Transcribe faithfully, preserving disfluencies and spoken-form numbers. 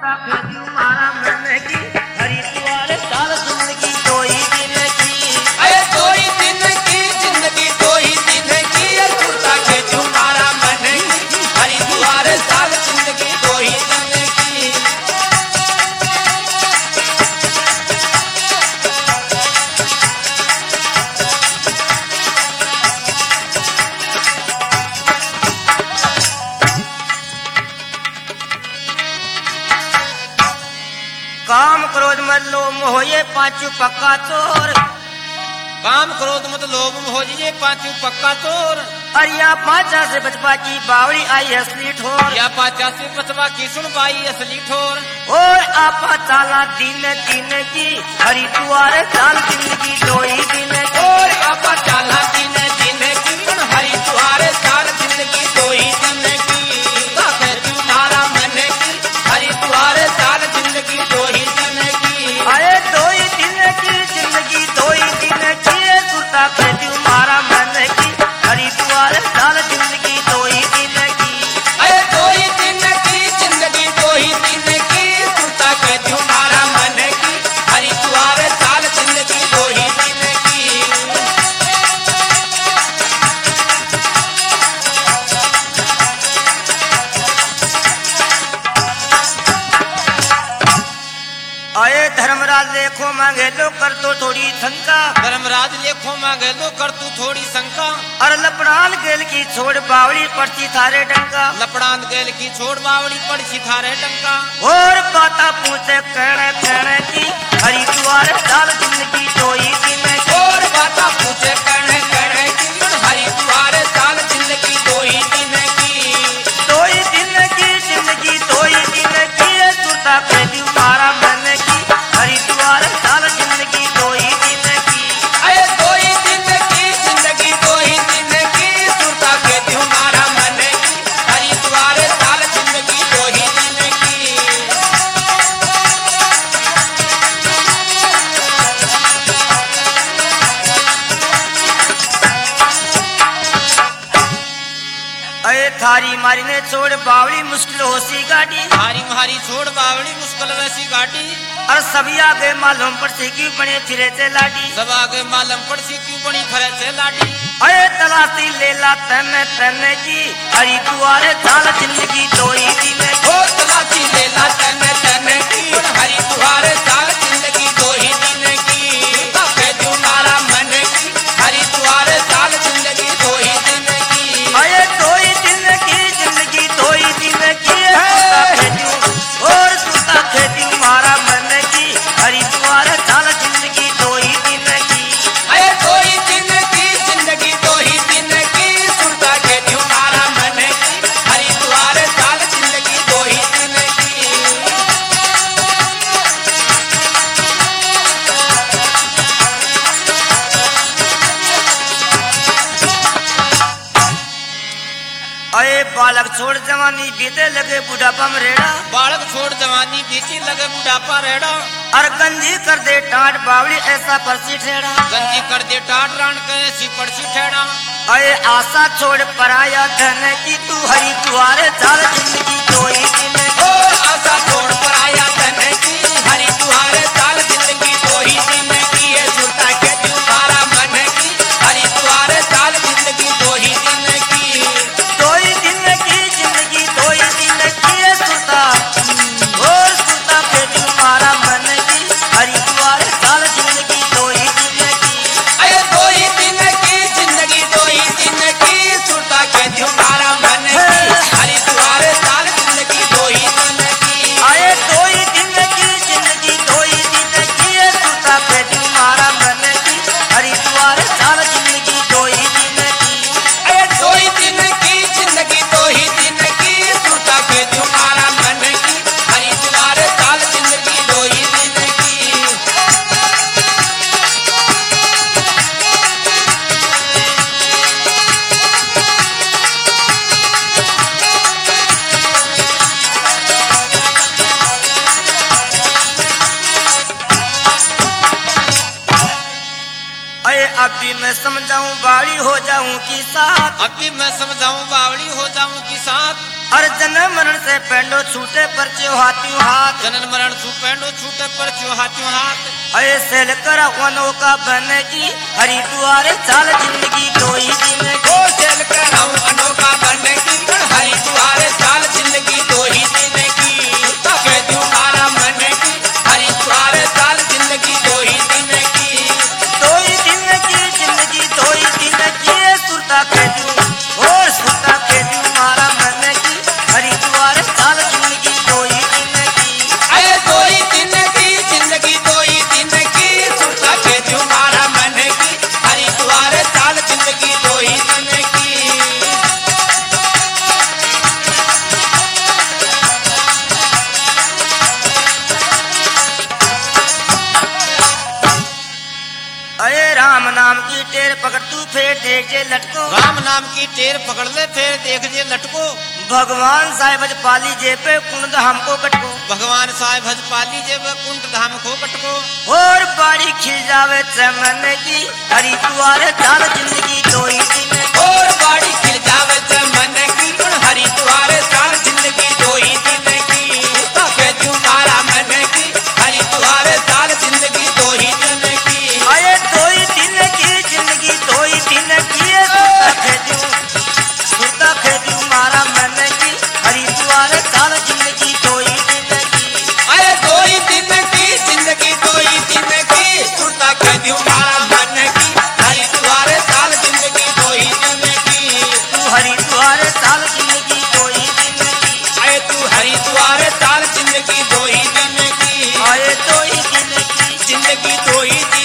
काम क्रोध मत लोभ मोह ये पांचू पक्का चोर। काम क्रोध मत लोभ मोह ये पांचू पक्का चोर। अरिया पांचा से बचपा की बावड़ी आई असली ठोर। या पांचा से बचपा की सुन बाई असली ठोर। और आपा चाला दिन दिन की हरी दुआरे चाल दिन की दोई दिन और आपा चाला दिन दिन की सुन हरी दुआरे चाल दिन की दोई दिन की ताके तुम्हारा मन की हरी दुआरे चाल जिंदगी दोई दिन की। अरे दोई दिन की जिंदगी दोई दिन की सुरता के तुम्हारा मन की हरी दुआरे चाल जिंदगी दोई दिन की। अरे दोई दिन की जिंदगी दोई दिन की सुरता के तुम्हारा मन की हरी दुआरे चाल जिंदगी दोई दिन की। अरे धर्मराज लेखो मांगे लो कर तो थोड़ी शंका। धर्मराज लेखो मांगे लो कर तू थोड़ी शंका। और लपड़ान गेल की छोड़ बावड़ी पड़ती थारे डंका। लपड़ान गेल की छोड़ बावड़ी पड़ती थारे डंका। और बाता पूछे कहने कहने की हरी दुआरे चाल जिंदगी दोई दिन की। और बाता पूछे कहने कहने की हरी दुआरे चाल जिंदगी दोई दिन की। दोई दिन की जिंदगी दोई दिन की सुरता के तुम्हारा मन की हरी दुआरे चाल जिंदगी दोई दिन की। अरे दोई दिन की जिंदगी दोई दिन की सुरता के तुम्हारा मन की हरी दुआरे चाल जिंदगी दोई दिन की। अरे थारी मारी ने छोड़ बावड़ी मुश्किल होसी गाड़ी। हारी मारी छोड़ बावड़ी मुश्किल वैसी गाड़ी। और सभी आगे मालूम पर से क्यों बने फिरे से लाडी। सब आगे मालूम पड़सी क्यों बनी खरे से लाडी। अरे तलाशी लेला तन तन की हरी दुआरे चाल जिंदगी दोई दिन की। ओ तलाशी लेला तन तन की हरी दुआरे चाल जिंदगी दोई दिन की। ताके तुम्हारा मन की हरी दुआरे चाल जिंदगी दोई दिन की। अरे दोई दिन की जिंदगी दोई दिन की और सुता थे तुम्हारा मन की हरी दुआरे चाल जिंदगी दोई दिन की। अरे दोई दिन की जिंदगी दोई दिन की सुनता के तुम्हारा मन की हरी दुआरे चाल जिंदगी दोई दिन की। अरे बालक छोड़ जवानी बीते लगे बुढ़ापा में रेड़ा। बालक छोड़ जवानी बीती लगे बुढ़ापा रेड़ा। और गंजी कर दे टाट बावड़ी ऐसा परसी ठेड़ा। गंजी कर दे टाट रान के ऐसी पड़सी ठेड़ा। अरे आशा छोड़ पराया धन की तू हरी दुआरे चाल जिंदगी दोई दिन की। ओ आशा छोड़ पराया धन की हरी दुआरे चाल जिंदगी दोई दिन की। ये सुनता के तुम्हारा मन की हरी दुआरे चाल जिंदगी दोई दिन की। दोई दिन की जिंदगी दोई दिन की सुता और सुता के तुम्हारा मन की हरी दुआरे चाल जिंदगी दोई दिन की। अरे दोई दिन की जिंदगी दोई दिन की सुनता के तुम्हारा मन की हरी दुआरे चाल जिंदगी दोई दिन की। अरे दोई दिन की जिंदगी दोई दिन की सुता के तुम्हारा मन की हरी दुआरे चाल जिंदगी दोई दिन की। अरे दोई दिन की जिंदगी दोई दिन की सुनता के तुम्हारा मन की हरी दुआरे चाल जिंदगी दोई दिन की। अरे अभी मैं समझाऊं बाड़ी हो जाऊं की साथ। अभी मैं समझाऊं बावड़ी हो जाऊं की साथ। अरे जन्म मरण से पेंडो छूटे पर हाथी हाथ जनन मरण छू पेंडो छूटे पर छू हाथी हाथ अरे सेल कर वनों का बने की हरिद्वार चाल जिंदगी कोई दिन ओ सेल कराऊं अनोखा बनने की हरिद्वार चाल जिंदगी दो ही दिन की तो कह दूं मारा मन की हरिद्वार चाल जिंदगी दो ही दिन की दो ही दिन की जिंदगी दो ही दिन की सुरता कह दूं और सुरता कह दूं मारा मन की हरिद्वार चाल जिंदगी दो ही दिन की अरे दो ही दिन की जिंदगी दो ही दिन की सुरता कह दूं मारा मन की हरिद्वार चाल जिंदगी दो ही दिन की अरे राम नाम की टेर पकड़ तू फेर देख जे लटको राम नाम की टेर पकड़ ले फिर देख जे लटको भगवान साहेब पाली जे पे कुंड हमको कटको भगवान साहेब हज पाली जब कुंड धाम को कटको और बाड़ी खिल जावे चमन की हरिद्वार चाल जिंदगी दो ही दिन और बाड़ी खिल जावे मन की हरिद्वार चाल जिंदगी दो ही दिन की तो कह दूं मारा मन की हरिद्वार चाल जिंदगी दो ही दिन की अरे दो ही दिन की जिंदगी दो ही दिन की सुरता खेदू सुरता खेदू मारा मन की हरिद्वार चाल जिंदगी दो ही दिन की अरे दो ही दिन की जिंदगी दो ही दिन की सुरता कह दूं मारा मन की हरिद्वार चाल जिंदगी दो ही दिन की तू हरिद्वार चाल जिंदगी दो ही दिन की अरे तू हरिद्वार चाल जिंदगी दो ही दिन की अरे दो ही दिन की जिंदगी दो ही दिन